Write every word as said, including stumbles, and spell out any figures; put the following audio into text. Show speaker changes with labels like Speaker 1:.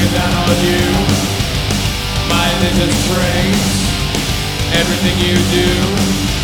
Speaker 1: looking down on you. Mind is a trace. Everything you do